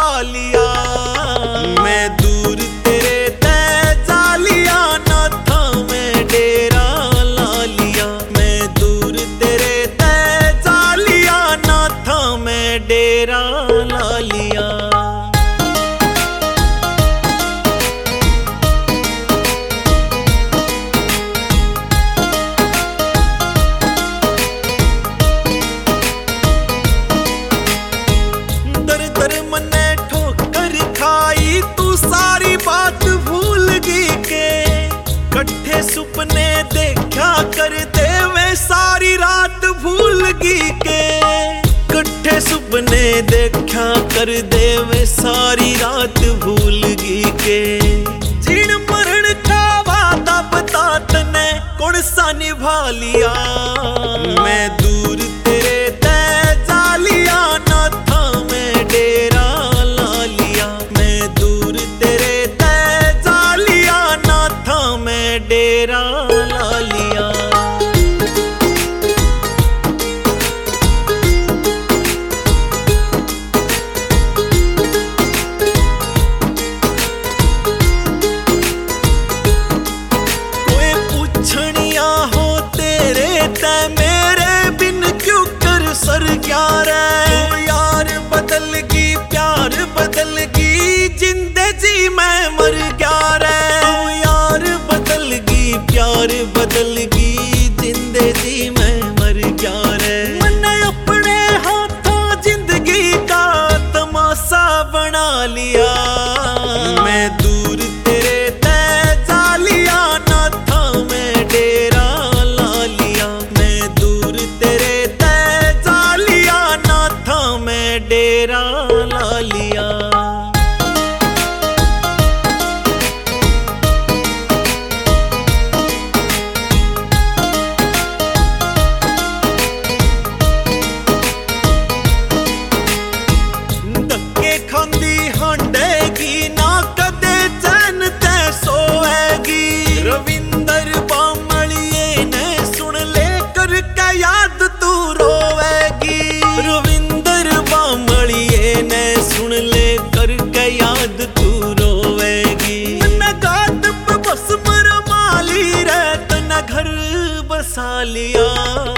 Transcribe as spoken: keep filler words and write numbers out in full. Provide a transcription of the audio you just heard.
बसा लिया। मैं दूर तेरे तय जालिया ना था मैं डेरा ला लिया। मैं दूर तेरे तय जालिया ना था मैं डेरा ला लिया। मने ठोकर खाई तू सारी बात भूल गई के। कट्ठे सुपने देखा कर दे वे सारी रात भूल गई के। कट्ठे सुपने देखा कर दे वे सारी रात भूल गई के। जीण मरण का वादा बता तने कौन सा निभा लिया। मैं दूर तेरे तय जालिया ना था मैं डेरा ला लिया। मैं दूर तेरे तय जालिया ना था मैं डेरा ला लिया। कोई पूछनिया हो तेरे तय मेरे बिन क्यों कर सर यार। यार बदल गई प्यार बदल गई जिंदे जी मैं मर गया रे। यार बदल गई प्यार बदल गई जिंदे जी मैं मर गया रे। मैंने अपने हाथों जिंदगी का तमाशा बना लिया। मैं दूर तेरे तय जालिया ना था मैं डेरा ला लिया। मैं दूर तेरे तय जालिया ना था मैं डेरा ला लिया। धक्के खांदी हांडेगी ना कदे चैन ते सोएगी। रविंदर बामलिए ने सुन ले करके याद तू रोएगी। रविंदर बामलिए ने सुन ले करके याद तू रोएगी। न गात पे बस मर माली रे तना घर बसा लिया।